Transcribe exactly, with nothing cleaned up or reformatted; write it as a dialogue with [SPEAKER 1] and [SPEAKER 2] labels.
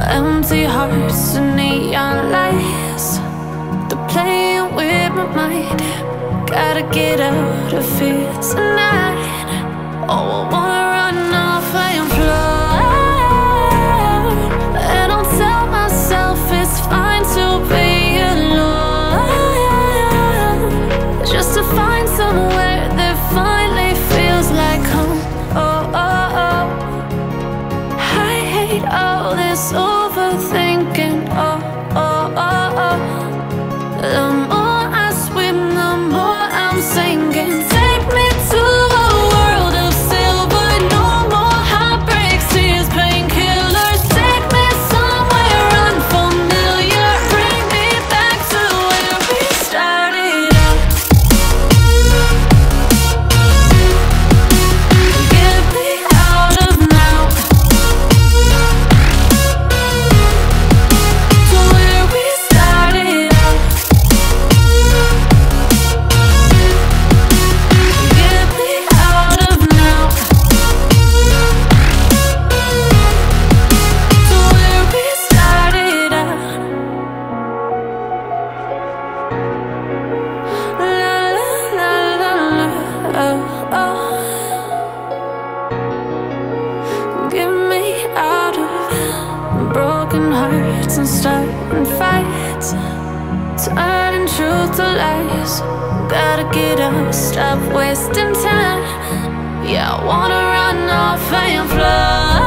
[SPEAKER 1] Empty hearts and neon lights, they're playing with my mind. Gotta get out of here tonight. Oh, I wanna run off and fly. And I'll tell myself it's fine to be alone, just to find somewhere that finally feels like home. Oh, oh, oh. I hate all this overthinking. Oh, oh, oh, oh. The more I swim, the more I'm sinking. Take me to a world of silver. No more heartbreaks, tears, painkillers. Take me somewhere unfamiliar. Bring me back to where we started out. Get me out of now, to where we started out. Get me out of now, to where we started out. La la la la la, oh, oh. Get me out of broken hearts and starting fights, turning truth to lies. Gotta get up, stop wasting time. Yeah, I wanna run off and fly.